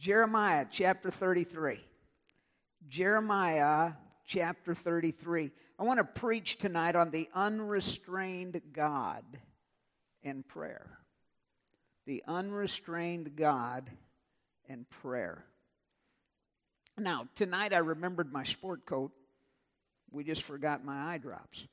Jeremiah chapter 33. Jeremiah chapter 33. I want to preach tonight on the unrestrained God in prayer. The unrestrained God in prayer. Now, tonight I remembered my sport coat. We just forgot my eye drops.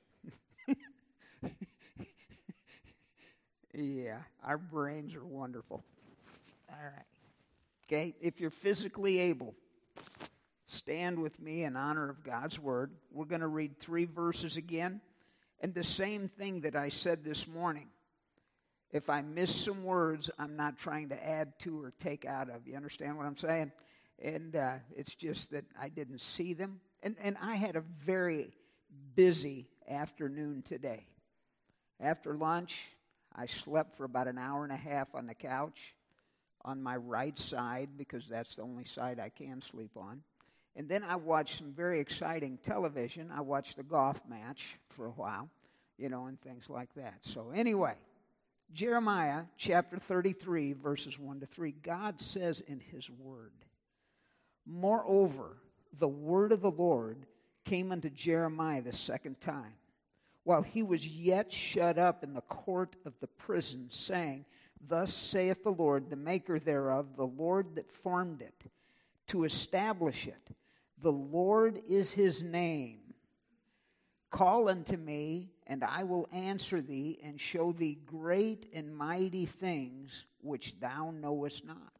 Yeah, our brains are wonderful. All right. Okay, if you're physically able, stand with me in honor of God's Word. We're going to read 3 verses again. And the same thing that I said this morning. If I miss some words, I'm not trying to add to or take out of. You understand what I'm saying? And it's just that I didn't see them. And I had a very busy afternoon today. After lunch, I slept for about an hour and a half on the couch on my right side because that's the only side I can sleep on. And then I watched some very exciting television. I watched the golf match for a while, and things like that. So anyway, Jeremiah chapter 33, verses 1 to 3, God says in His Word, "Moreover, the word of the Lord came unto Jeremiah the second time, while he was yet shut up in the court of the prison, saying, Thus saith the Lord, the maker thereof, the Lord that formed it, to establish it. The Lord is His name. Call unto me, and I will answer thee, and show thee great and mighty things which thou knowest not."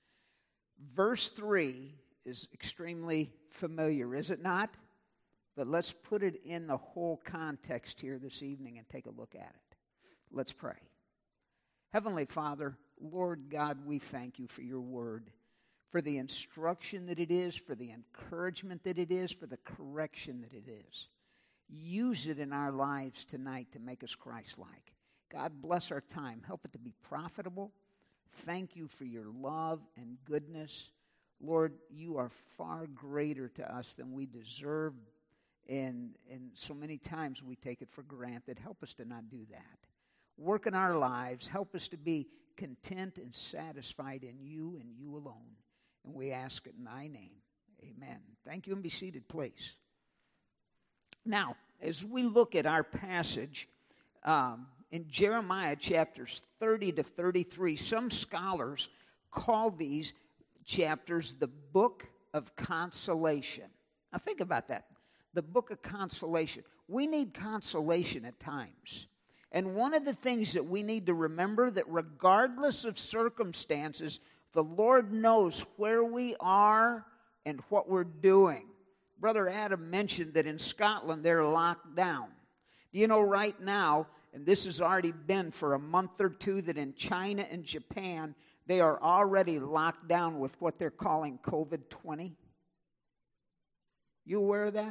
Verse 3 is extremely familiar, is it not? But let's put it in the whole context here this evening and take a look at it. Let's pray. Heavenly Father, Lord God, we thank You for Your Word, for the instruction that it is, for the encouragement that it is, for the correction that it is. Use it in our lives tonight to make us Christ-like. God, bless our time. Help it to be profitable. Thank You for Your love and goodness. Lord, You are far greater to us than we deserve, and so many times we take it for granted. Help us to not do that. Work in our lives. Help us to be content and satisfied in You and You alone. And we ask it in Thy name. Amen. Thank you, and be seated, please. Now, as we look at our passage in Jeremiah chapters 30 to 33, some scholars call these chapters the Book of Consolation. Now, think about that. The Book of Consolation. We need consolation at times. And one of the things that we need to remember, that regardless of circumstances, the Lord knows where we are and what we're doing. Brother Adam mentioned that in Scotland they're locked down. Do you know right now, and this has already been for a month or two, that in China and Japan they are already locked down with what they're calling COVID-20? You aware of that?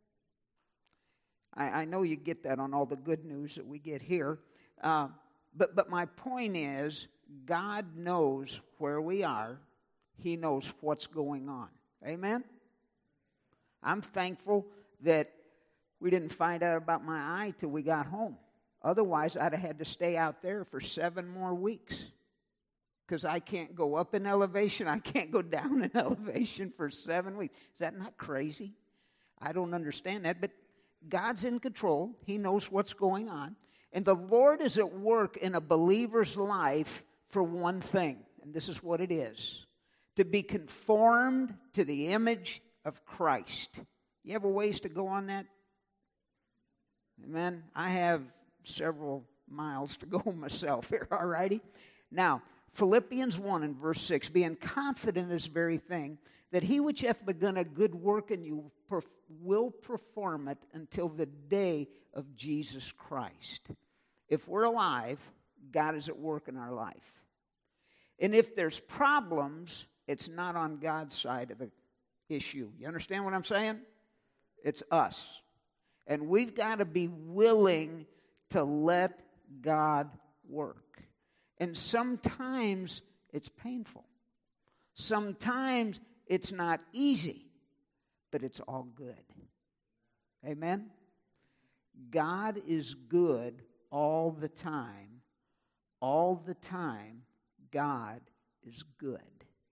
I know you get that on all the good news that we get here. But my point is, God knows where we are. He knows what's going on. Amen? I'm thankful that we didn't find out about my eye till we got home. Otherwise, I'd have had to stay out there for 7 more weeks. Because I can't go up in elevation. I can't go down in elevation for 7 weeks. Is that not crazy? I don't understand that, but God's in control. He knows what's going on. And the Lord is at work in a believer's life for one thing, and this is what it is: to be conformed to the image of Christ. You have a ways to go on that? Amen? I have several miles to go myself here, all righty? Now, Philippians 1 and verse 6, being confident in this very thing, that He which hath begun a good work in you will perform it until the day of Jesus Christ. If we're alive, God is at work in our life. And if there's problems, it's not on God's side of the issue. You understand what I'm saying? It's us. And we've got to be willing to let God work. And sometimes it's painful. Sometimes it's not easy, but it's all good. Amen? God is good all the time. All the time, God is good.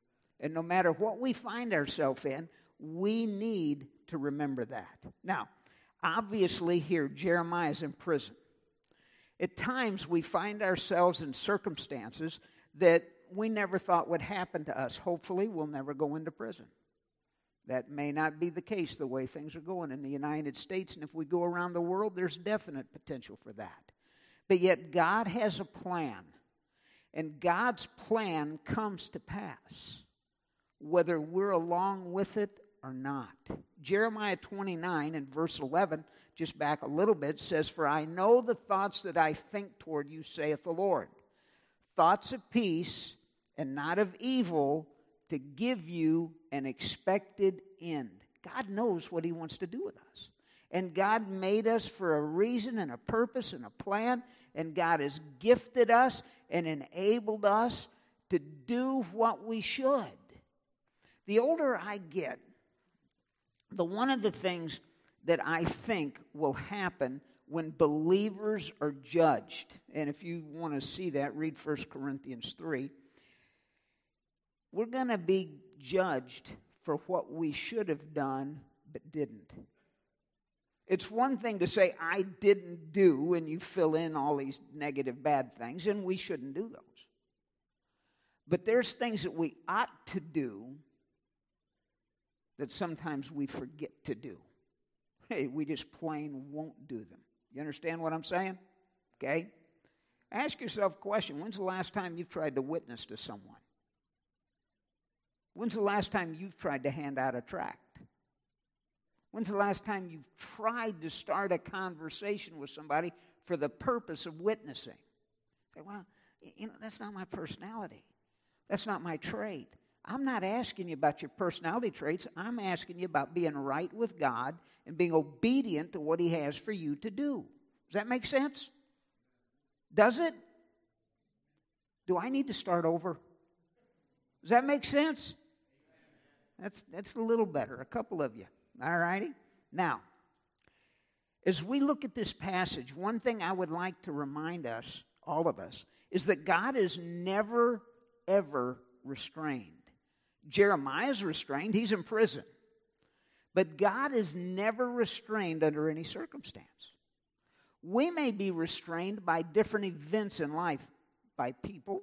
And no matter what we find ourselves in, we need to remember that. Now, obviously here, Jeremiah is in prison. At times, we find ourselves in circumstances that we never thought would happen to us. Hopefully, we'll never go into prison. That may not be the case the way things are going in the United States, and if we go around the world, there's definite potential for that. But yet, God has a plan, and God's plan comes to pass, whether we're along with it or not. Jeremiah 29 and verse 11, just back a little bit, says, "For I know the thoughts that I think toward you, saith the Lord, thoughts of peace and not of evil, to give you an expected end." God knows what He wants to do with us. And God made us for a reason and a purpose and a plan, and God has gifted us and enabled us to do what we should. The older I get, one of the things that I think will happen when believers are judged, and if you want to see that, read 1 Corinthians 3, we're going to be judged for what we should have done but didn't. It's one thing to say, I didn't do, and you fill in all these negative, bad things, and we shouldn't do those. But there's things that we ought to do that sometimes we forget to do. Hey, we just plain won't do them. You understand what I'm saying? Okay? Ask yourself a question. When's the last time you've tried to witness to someone? When's the last time you've tried to hand out a tract? When's the last time you've tried to start a conversation with somebody for the purpose of witnessing? Say, well, that's not my personality. That's not my trait. I'm not asking you about your personality traits. I'm asking you about being right with God and being obedient to what He has for you to do. Does that make sense? Does it? Do I need to start over? Does that make sense? That's a little better, a couple of you. All righty? Now, as we look at this passage, one thing I would like to remind us, all of us, is that God is never, ever restrained. Jeremiah is restrained. He's in prison. But God is never restrained under any circumstance. We may be restrained by different events in life, by people,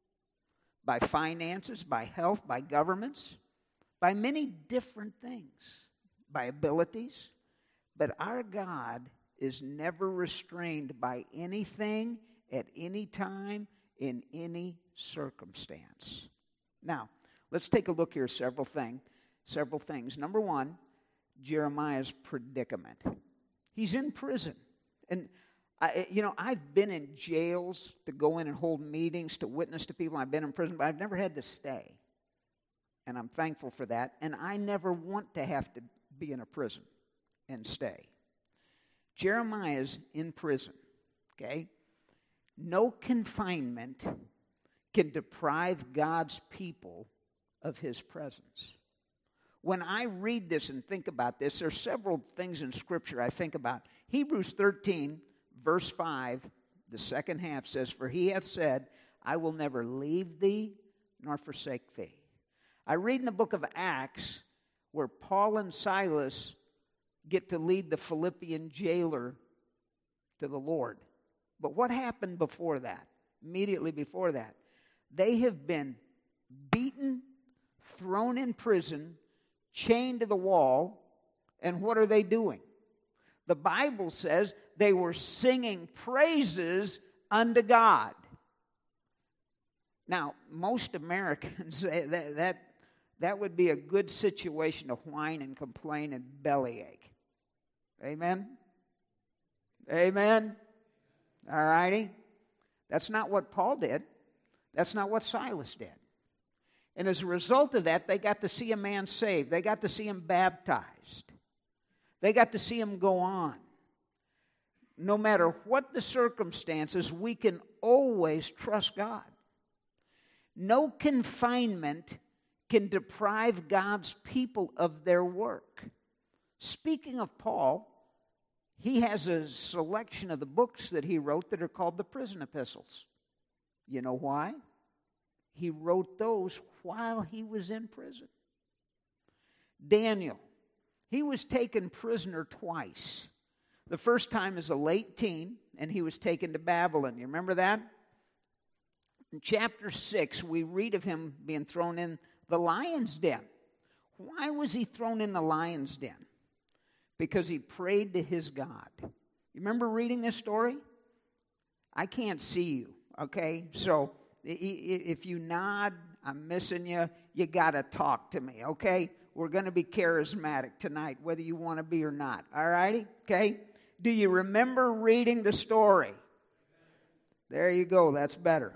by finances, by health, by governments, by many different things, by abilities. But our God is never restrained by anything at any time in any circumstance. Now, let's take a look here at several things. Number one, Jeremiah's predicament. He's in prison. And, I've been in jails to go in and hold meetings, to witness to people. I've been in prison, but I've never had to stay. And I'm thankful for that. And I never want to have to be in a prison and stay. Jeremiah's in prison, okay? No confinement can deprive God's people of His presence. When I read this and think about this, there are several things in Scripture I think about. Hebrews 13, verse 5, the second half says, "For He hath said, I will never leave thee nor forsake thee." I read in the book of Acts where Paul and Silas get to lead the Philippian jailer to the Lord. But what happened before that? Immediately before that, they have been beaten, thrown in prison, chained to the wall, and what are they doing? The Bible says they were singing praises unto God. Now, most Americans say that would be a good situation to whine and complain and bellyache. Amen? Amen? All righty? That's not what Paul did. That's not what Silas did. And as a result of that, they got to see a man saved. They got to see him baptized. They got to see him go on. No matter what the circumstances, we can always trust God. No confinement can deprive God's people of their work. Speaking of Paul, he has a selection of the books that he wrote that are called the prison epistles. You know why? he wrote those while he was in prison. Daniel, he was taken prisoner twice. The first time as a late teen, and he was taken to Babylon. You remember that? In chapter 6, we read of him being thrown in the lion's den. Why was he thrown in the lion's den? Because he prayed to his God. You remember reading this story? I can't see you, okay? So if you nod, I'm missing you. You got to talk to me, okay? We're going to be charismatic tonight, whether you want to be or not, all righty? Okay? Do you remember reading the story? There you go. That's better.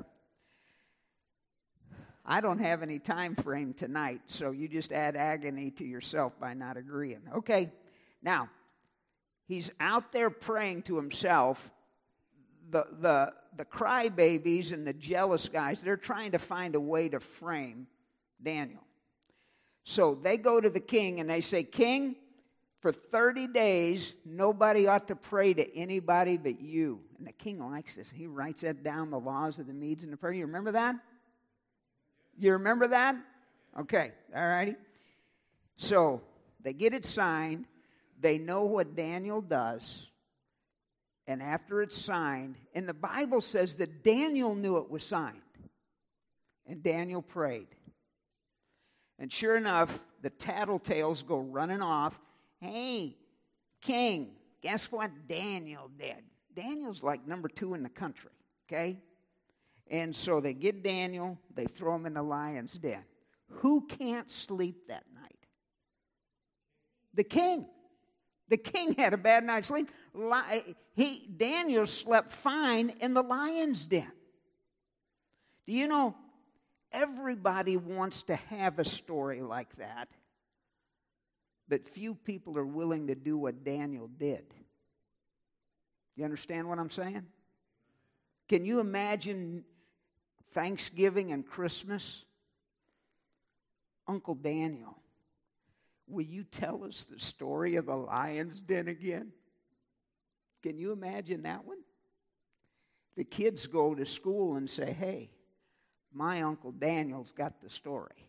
I don't have any time frame tonight, so you just add agony to yourself by not agreeing. Okay, now, he's out there praying to himself. The crybabies and the jealous guys, they're trying to find a way to frame Daniel. So they go to the king and they say, King, for 30 days, nobody ought to pray to anybody but you. And the king likes this. He writes that down, the laws of the Medes and the Persians. You remember that? You remember that? Okay, all righty. So they get it signed. They know what Daniel does. And after it's signed, and the Bible says that Daniel knew it was signed. And Daniel prayed. And sure enough, the tattletales go running off. Hey, king, guess what Daniel did? Daniel's like number 2 in the country, okay? And so they get Daniel, they throw him in the lion's den. Who can't sleep that night? The king. The king had a bad night's sleep. Daniel slept fine in the lion's den. Do you know, everybody wants to have a story like that, but few people are willing to do what Daniel did. You understand what I'm saying? Can you imagine Thanksgiving and Christmas? Uncle Daniel, will you tell us the story of the lion's den again? Can you imagine that one? The kids go to school and say, hey, my Uncle Daniel's got the story.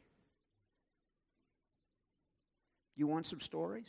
You want some stories?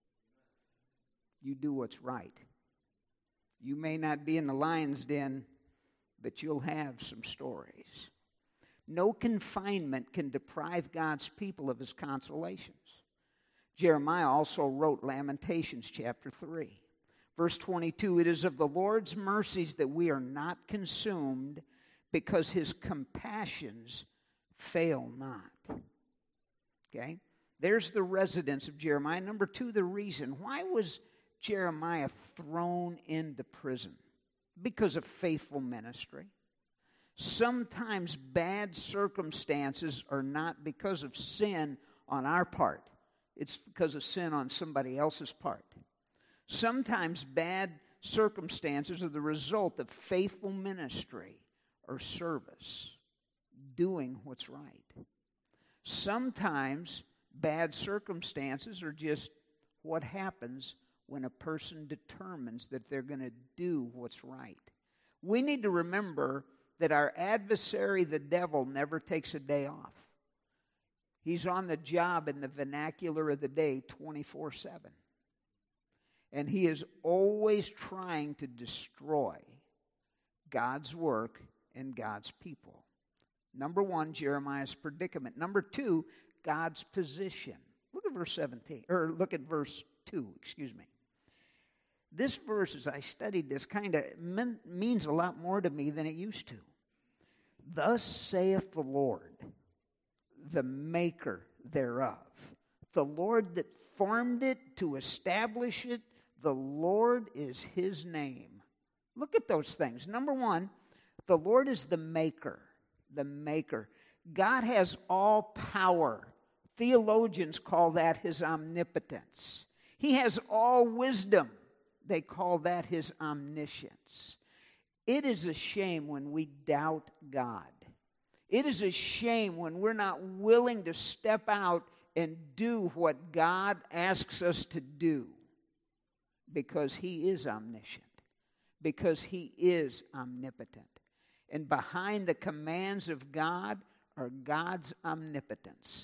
You do what's right. You may not be in the lion's den, but you'll have some stories. No confinement can deprive God's people of his consolations. Jeremiah also wrote Lamentations chapter 3. Verse 22, it is of the Lord's mercies that we are not consumed, because his compassions fail not. Okay? There's the residence of Jeremiah. Number 2, the reason. Why was Jeremiah thrown into prison? Because of faithful ministry. Sometimes bad circumstances are not because of sin on our part. It's because of sin on somebody else's part. Sometimes bad circumstances are the result of faithful ministry or service, doing what's right. Sometimes bad circumstances are just what happens when a person determines that they're going to do what's right. We need to remember that our adversary, the devil, never takes a day off. He's on the job in the vernacular of the day 24/7. And he is always trying to destroy God's work and God's people. Number 1, Jeremiah's predicament. Number 2, God's position. Look at verse 17, or look at verse 2, excuse me. This verse, as I studied this, kind of means a lot more to me than it used to. Thus saith the Lord, the maker thereof, the Lord that formed it to establish it, the Lord is his name. Look at those things. Number 1, the Lord is the maker. The maker. God has all power. Theologians call that his omnipotence. He has all wisdom. They call that his omniscience. It is a shame when we doubt God. It is a shame when we're not willing to step out and do what God asks us to do, because he is omniscient, because he is omnipotent. And behind the commands of God are God's omnipotence.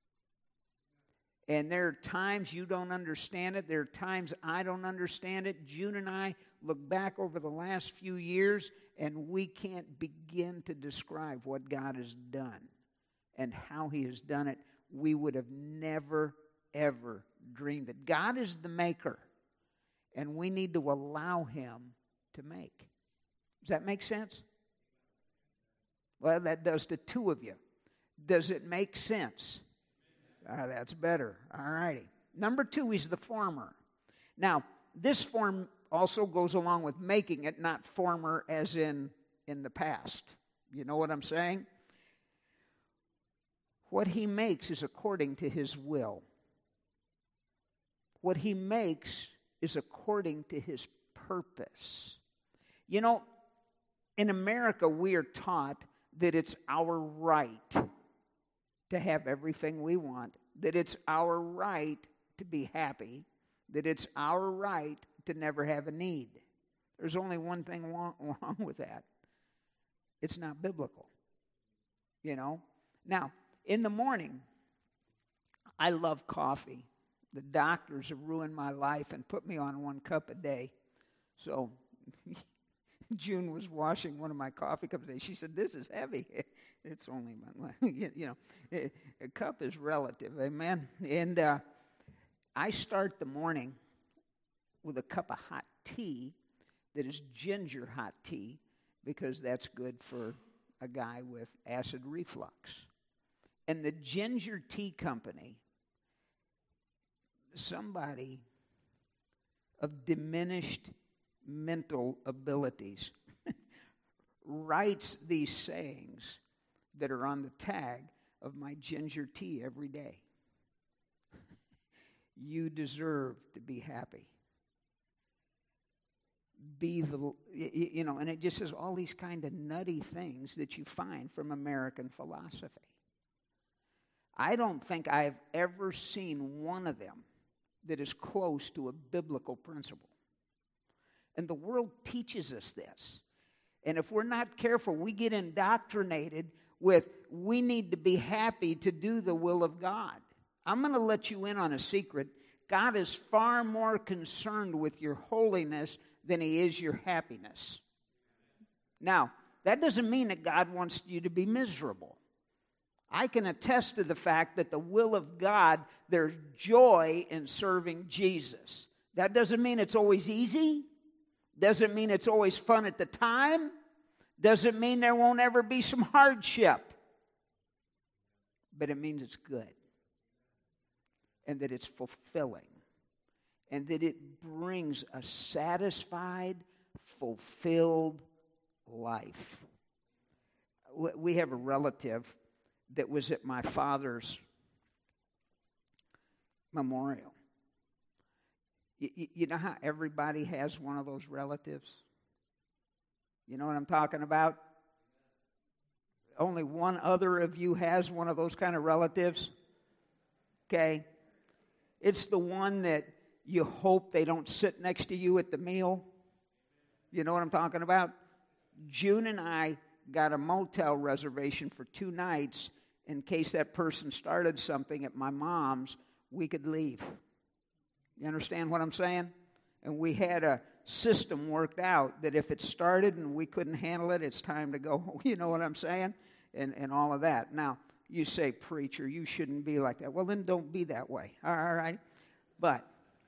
And there are times you don't understand it. There are times I don't understand it. June and I look back over the last few years, and we can't begin to describe what God has done and how He has done it. We would have never, ever dreamed it. God is the maker, and we need to allow Him to make. Does that make sense? Well, that does to two of you. Does it make sense? That's better. All righty. Number two, He's the former. Now, this form also goes along with making it, not former as in the past. You know what I'm saying? What He makes is according to His will. What He makes is according to His purpose. You know, in America, we are taught that it's our right to have everything we want, that it's our right to be happy, that it's our right to never have a need. There's only one thing wrong with that. It's not biblical. You know? Now, in the morning, I love coffee. The doctors have ruined my life and put me on 1 cup a day. So June was washing one of my coffee cups today. She said, "This is heavy." It's only, a cup is relative, amen? And I start the morning with a cup of hot tea that is ginger hot tea because that's good for a guy with acid reflux. And the Ginger Tea Company, somebody of diminished mental abilities, writes these sayings that are on the tag of my ginger tea every day. You deserve to be happy. And it just says all these kind of nutty things that you find from American philosophy. I don't think I've ever seen one of them that is close to a biblical principle. And the world teaches us this. And if we're not careful, we get indoctrinated with we need to be happy to do the will of God. I'm going to let you in on a secret. God is far more concerned with your holiness than He is your happiness. Now, that doesn't mean that God wants you to be miserable. I can attest to the fact that the will of God, there's joy in serving Jesus. That doesn't mean it's always easy. Doesn't mean it's always fun at the time. Doesn't mean there won't ever be some hardship. But it means it's good. And that it's fulfilling. And that it brings a satisfied, fulfilled life. We have a relative that was at my father's memorial. You know how everybody has one of those relatives? You know what I'm talking about? Only one other of you has one of those kind of relatives. Okay? It's the one that you hope they don't sit next to you at the meal. You know what I'm talking about? June and I got a motel reservation for 2 nights in case that person started something at my mom's, we could leave. You understand what I'm saying? And we had a system worked out that if it started and we couldn't handle it, it's time to go. You know what I'm saying? And all of that. Now, you say, preacher, you shouldn't be like that. Well, then don't be that way. All right? But,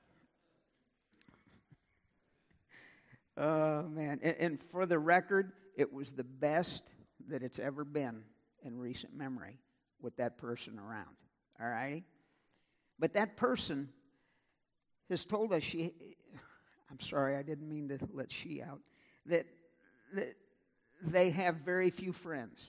oh, man. And for the record, it was the best that it's ever been in recent memory with that person around. All righty? But that person has told us I'm sorry, I didn't mean to let she out, that they have very few friends.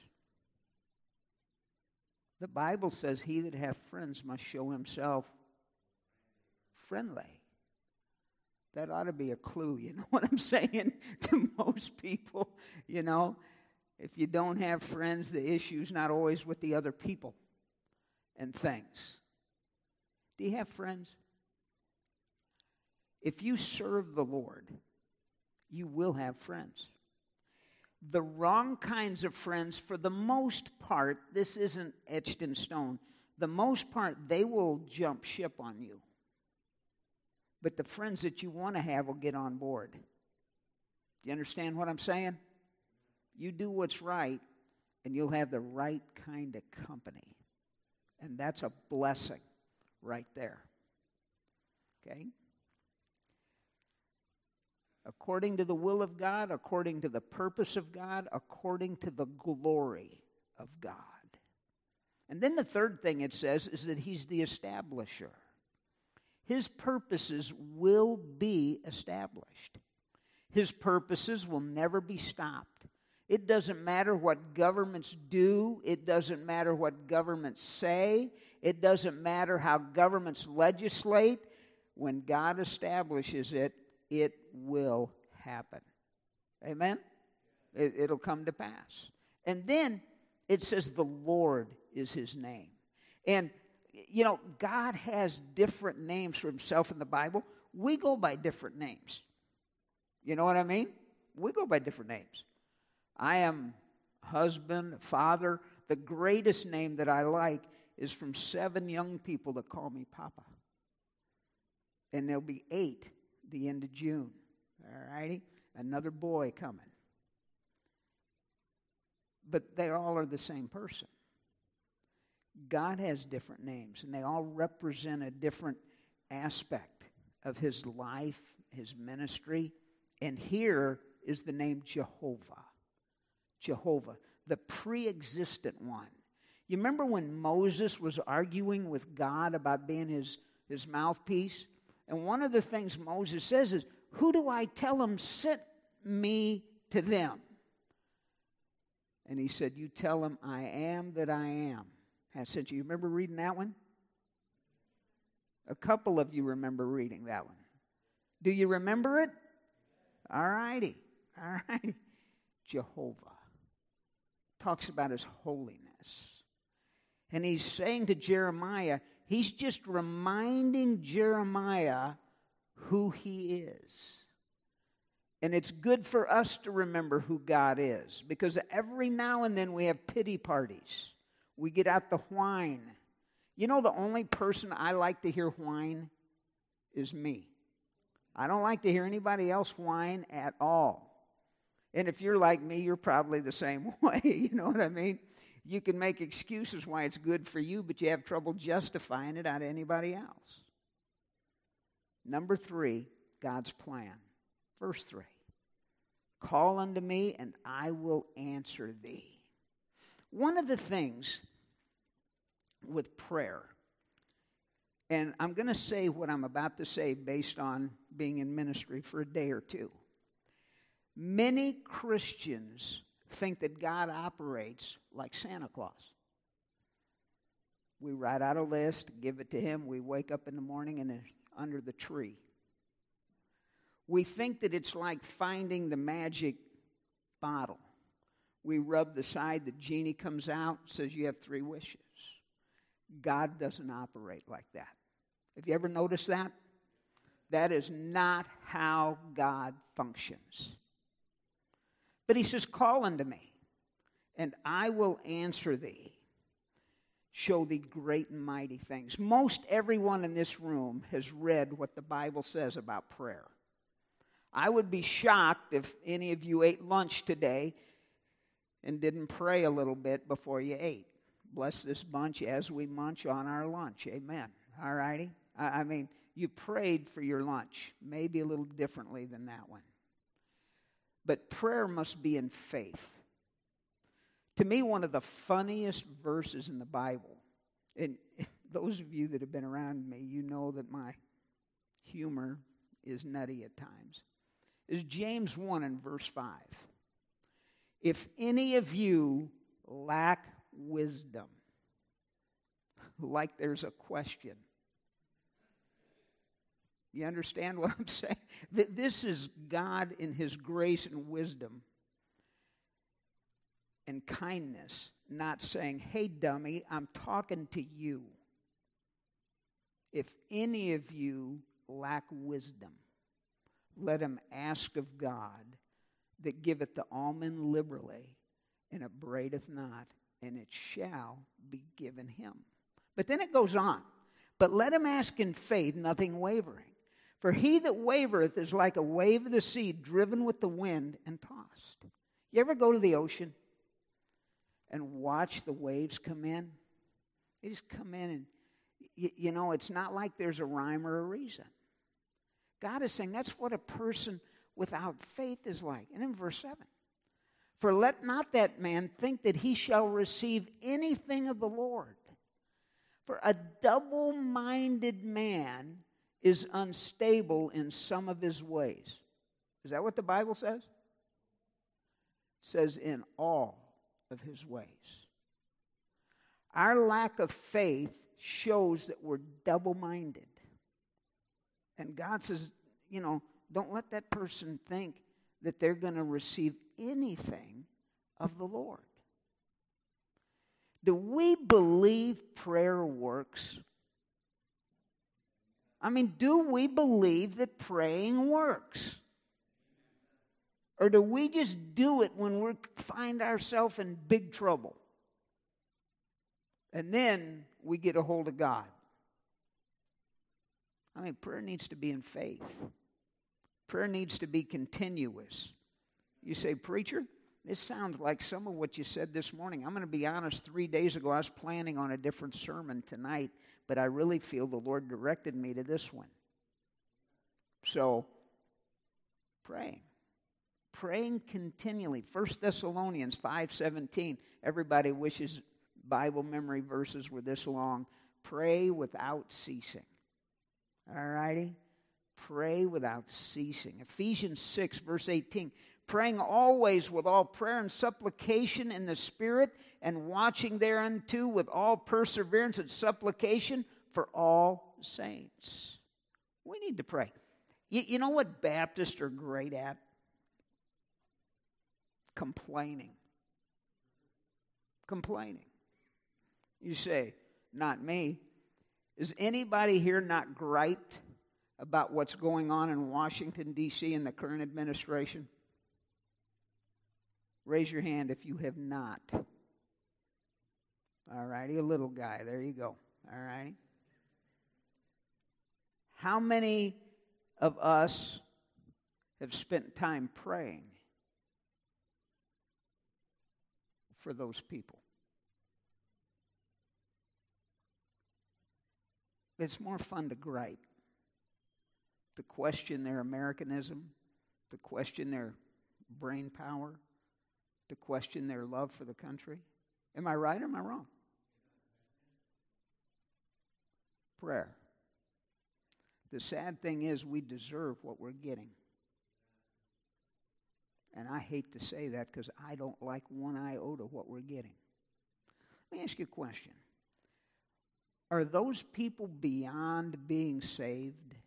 The Bible says he that hath friends must show himself friendly. That ought to be a clue, you know what I'm saying, to most people, you know. If you don't have friends, the issue's not always with the other people and things. Do you have friends? If you serve the Lord, you will have friends. The wrong kinds of friends, for the most part, this isn't etched in stone, the most part, they will jump ship on you. But the friends that you want to have will get on board. Do you understand what I'm saying? You do what's right, and you'll have the right kind of company. And that's a blessing right there. Okay? According to the will of God, according to the purpose of God, according to the glory of God. And then the third thing it says is that He's the establisher. His purposes will be established. His purposes will never be stopped. It doesn't matter what governments do. It doesn't matter what governments say. It doesn't matter how governments legislate. When God establishes it, it will happen. Amen? It'll come to pass. And then it says the Lord is His name. And, you know, God has different names for Himself in the Bible. We go by different names. You know what I mean? We go by different names. I am husband, father. The greatest name that I like is from 7 young people that call me Papa. And there'll be 8 the end of June. All righty? Another boy coming. But they all are the same person. God has different names, and they all represent a different aspect of His life, His ministry. And here is the name Jehovah. Jehovah, the pre-existent one. You remember when Moses was arguing with God about being his mouthpiece? And one of the things Moses says is, who do I tell them sent me to them? And he said, you tell them I am that I am has sent you. You remember reading that one? A couple of you remember reading that one. Do you remember it? All righty. All righty. Jehovah talks about His holiness. And he's saying to Jeremiah, he's just reminding Jeremiah who He is. And it's good for us to remember who God is, because every now and then we have pity parties. We get out the whine. You know, the only person I like to hear whine is me. I don't like to hear anybody else whine at all. And if you're like me, you're probably the same way. You know what I mean? You can make excuses why it's good for you, but you have trouble justifying it out of anybody else. Number 3, God's plan. Verse 3. Call unto me, and I will answer thee. One of the things with prayer, and I'm going to say what I'm about to say based on being in ministry for a day or two. Many Christians think that God operates like Santa Claus. We write out a list, give it to Him, we wake up in the morning and it's under the tree. We think that it's like finding the magic bottle. We rub the side, the genie comes out, says you have 3 wishes. God doesn't operate like that. Have you ever noticed that? That is not how God functions. But He says, call unto me, and I will answer thee, show thee great and mighty things. Most everyone in this room has read what the Bible says about prayer. I would be shocked if any of you ate lunch today and didn't pray a little bit before you ate. Bless this bunch as we munch on our lunch. Amen. All righty? I mean, you prayed for your lunch, maybe a little differently than that one. But prayer must be in faith. To me, one of the funniest verses in the Bible, and those of you that have been around me, you know that my humor is nutty at times, is James 1 and verse 5. If any of you lack wisdom, like there's a question. You understand what I'm saying? This is God in His grace and wisdom and kindness, not saying, hey, dummy, I'm talking to you. If any of you lack wisdom, let him ask of God that giveth the almond liberally, and upbraideth not, and it shall be given him. But then it goes on. But let him ask in faith, nothing wavering. For he that wavereth is like a wave of the sea, driven with the wind and tossed. You ever go to the ocean and watch the waves come in? They just come in and, you know, it's not like there's a rhyme or a reason. God is saying that's what a person without faith is like. And in verse 7, for let not that man think that he shall receive anything of the Lord. For a double-minded man is unstable in some of his ways. Is that what the Bible says? It says in all of his ways. Our lack of faith shows that we're double-minded. And God says, you know, don't let that person think that they're going to receive anything of the Lord. Do we believe prayer works? I mean, do we believe that praying works? Or do we just do it when we find ourselves in big trouble? And then we get a hold of God. I mean, prayer needs to be in faith. Prayer needs to be continuous. You say, preacher, this sounds like some of what you said this morning. I'm going to be honest, 3 days ago I was planning on a different sermon tonight, but I really feel the Lord directed me to this one. So, praying. Praying continually. 1 Thessalonians 5:17. Everybody wishes Bible memory verses were this long. Pray without ceasing. All righty? Pray without ceasing. Ephesians 6, verse 18. Praying always with all prayer and supplication in the Spirit, and watching thereunto with all perseverance and supplication for all saints. We need to pray. You know what Baptists are great at? Complaining. Complaining. You say, not me. Is anybody here not griped about what's going on in Washington, D.C. in the current administration? Raise your hand if you have not. All righty, a little guy. There you go. All righty. How many of us have spent time praying for those people? It's more fun to gripe, to question their Americanism, to question their brain power, to question their love for the country. Am I right or am I wrong? Prayer. The sad thing is we deserve what we're getting. And I hate to say that because I don't like one iota of what we're getting. Let me ask you a question. Are those people beyond being saved?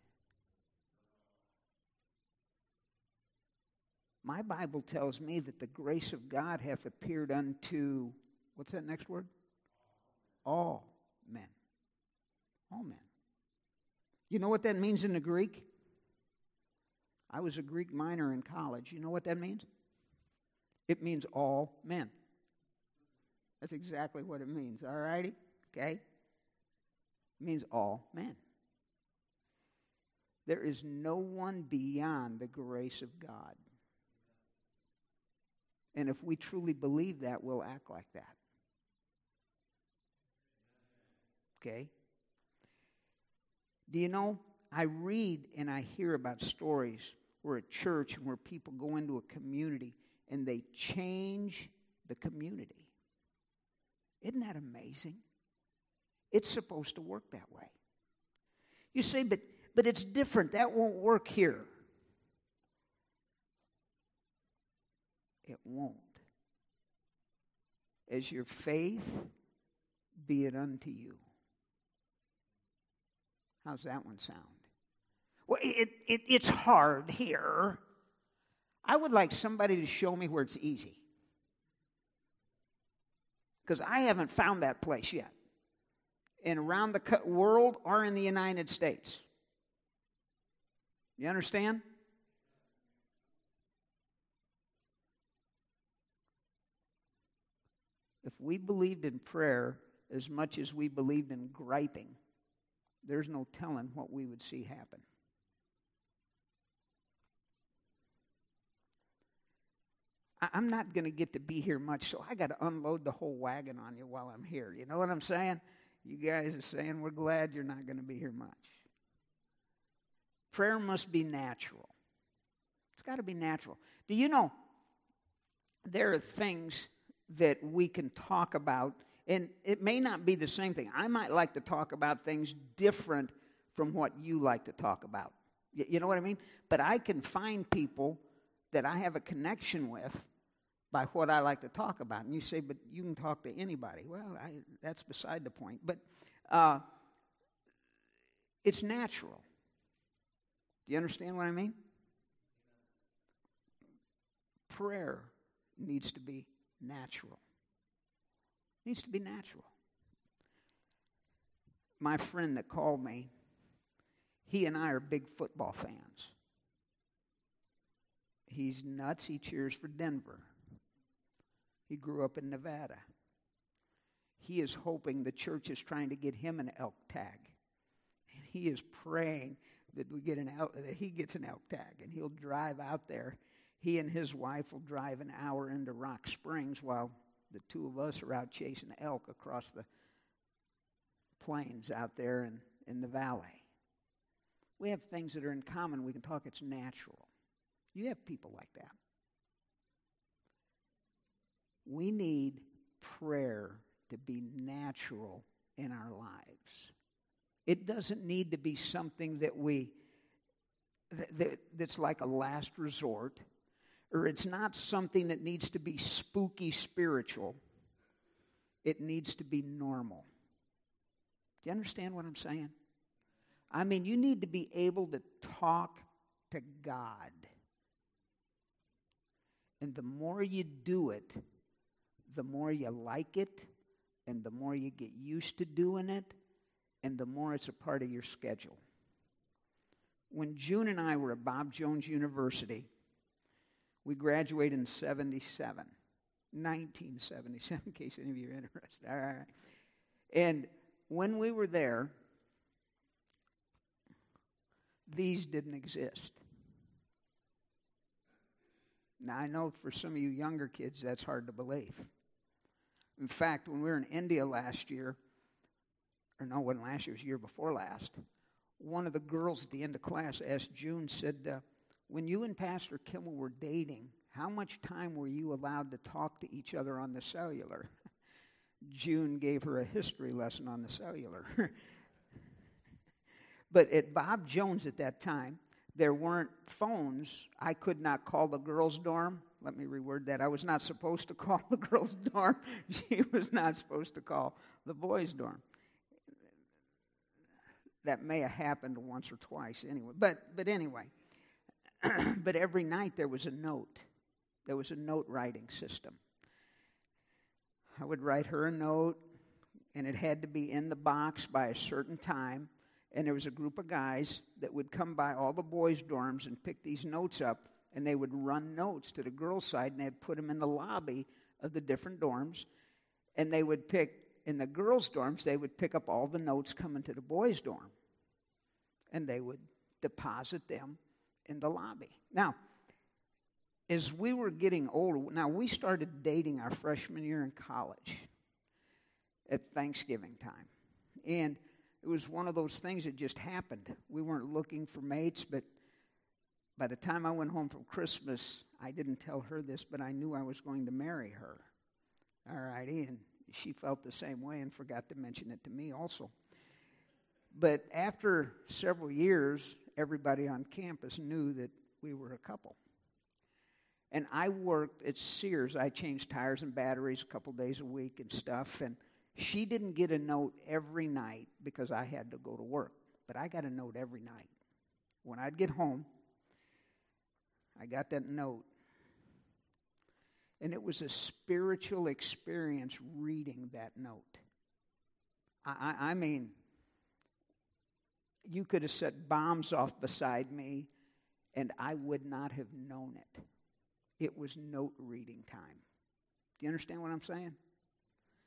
My Bible tells me that the grace of God hath appeared unto, what's that next word? All men. All men. You know what that means in the Greek? I was a Greek minor in college. You know what that means? It means all men. That's exactly what it means, all righty? Okay? It means all men. There is no one beyond the grace of God. And if we truly believe that, we'll act like that. Okay? Do you know, I read and I hear about stories where a church and where people go into a community and they change the community. Isn't that amazing? It's supposed to work that way. You say, but it's different. That won't work here. It won't. As your faith, be it unto you. How's that one sound? Well, it's hard here. I would like somebody to show me where it's easy. Because I haven't found that place yet. And around the world or in the United States. You understand? we believed in prayer as much as we believed in griping, there's no telling what we would see happen. I'm not going to get to be here much, so I got to unload the whole wagon on you while I'm here. You know what I'm saying? You guys are saying we're glad you're not going to be here much. Prayer must be natural. It's got to be natural. Do you know there are things that we can talk about, and it may not be the same thing. I might like to talk about things different from what you like to talk about. You know what I mean? But I can find people that I have a connection with by what I like to talk about. And you say, but you can talk to anybody. Well, that's beside the point. But it's natural. Do you understand what I mean? Prayer needs to be natural. It needs to be natural. My friend that called me, he and I are big football fans. He's nuts. He cheers for Denver. He grew up in Nevada. He is hoping the church is trying to get him an elk tag. And he is praying that he gets an elk tag, and he'll drive out there. He and his wife will drive an hour into Rock Springs while the two of us are out chasing elk across the plains out there in the valley. We have things that are in common. We can talk. It's natural. You have people like that. We need prayer to be natural in our lives. It doesn't need to be something that's like a last resort, or it's not something that needs to be spooky spiritual. It needs to be normal. Do you understand what I'm saying? I mean, you need to be able to talk to God. And the more you do it, the more you like it, and the more you get used to doing it, and the more it's a part of your schedule. When June and I were at Bob Jones University, we graduated in 1977, in case any of you are interested. All right. And when we were there, these didn't exist. Now, I know for some of you younger kids, that's hard to believe. In fact, when we were in India last year, or no, it wasn't last year, it was the year before last, one of the girls at the end of class asked June, said, when you and Pastor Kimmel were dating, how much time were you allowed to talk to each other on the cellular? June gave her a history lesson on the cellular. But at Bob Jones at that time, there weren't phones. I could not call the girls' dorm. Let me reword that. I was not supposed to call the girls' dorm. She was not supposed to call the boys' dorm. That may have happened once or twice anyway. But anyway, but every night there was a note. There was a note writing system. I would write her a note, and it had to be in the box by a certain time. And there was a group of guys that would come by all the boys' dorms and pick these notes up, and they would run notes to the girls' side, and they'd put them in the lobby of the different dorms. And they would pick, in the girls' dorms, they would pick up all the notes coming to the boys' dorm, and they would deposit them in the lobby. Now, as we were getting older, now we started dating our freshman year in college at Thanksgiving time. And it was one of those things that just happened. We weren't looking for mates, but by the time I went home from Christmas, I didn't tell her this, but I knew I was going to marry her. All righty, and she felt the same way and forgot to mention it to me also. But after several years, everybody on campus knew that we were a couple. And I worked at Sears. I changed tires and batteries a couple days a week and stuff, and she didn't get a note every night because I had to go to work. But I got a note every night. When I'd get home, I got that note. And it was a spiritual experience reading that note. I mean, you could have set bombs off beside me, and I would not have known it. It was note reading time. Do you understand what I'm saying?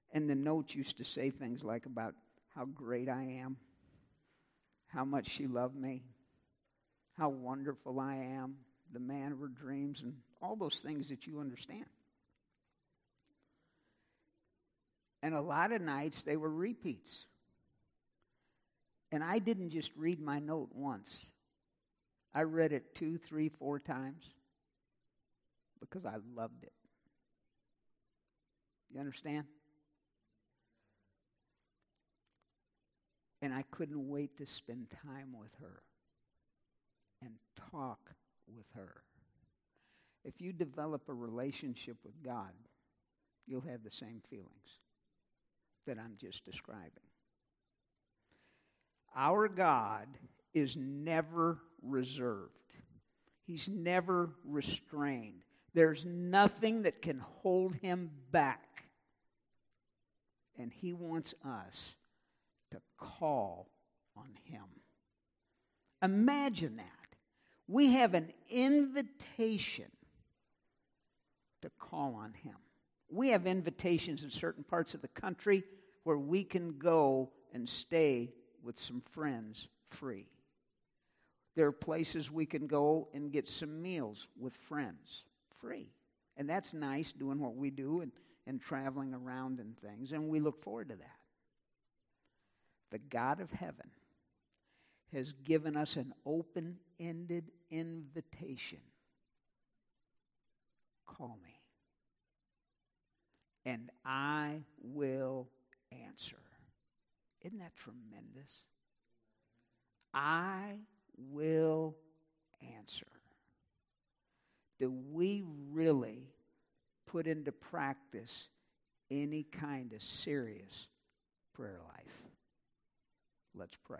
And the notes used to say things like about how great I am, how much she loved me, how wonderful I am, the man of her dreams, and all those things that you understand. And a lot of nights they were repeats. And I didn't just read my note once. I read it 2, 3, 4 times because I loved it. You understand? And I couldn't wait to spend time with her and talk with her. If you develop a relationship with God, you'll have the same feelings that I'm just describing. Our God is never reserved. He's never restrained. There's nothing that can hold him back. And he wants us to call on him. Imagine that. We have an invitation to call on him. We have invitations in certain parts of the country where we can go and stay with some friends free. There are places we can go and get some meals with friends free. And that's nice, doing what we do and traveling around and things, and we look forward to that. The God of heaven has given us an open-ended invitation. Call me, and I will answer. Isn't that tremendous? I will answer. Do we really put into practice any kind of serious prayer life? Let's pray.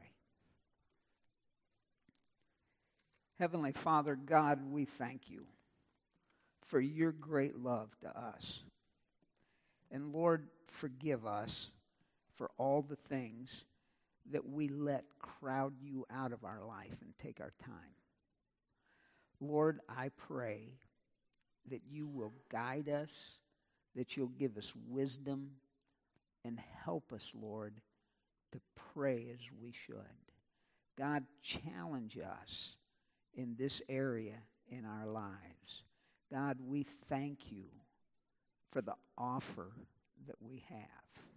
Heavenly Father, God, we thank you for your great love to us. And Lord, forgive us for all the things that we let crowd you out of our life and take our time. Lord, I pray that you will guide us, that you'll give us wisdom, and help us, Lord, to pray as we should. God, challenge us in this area in our lives. God, we thank you for the offer that we have.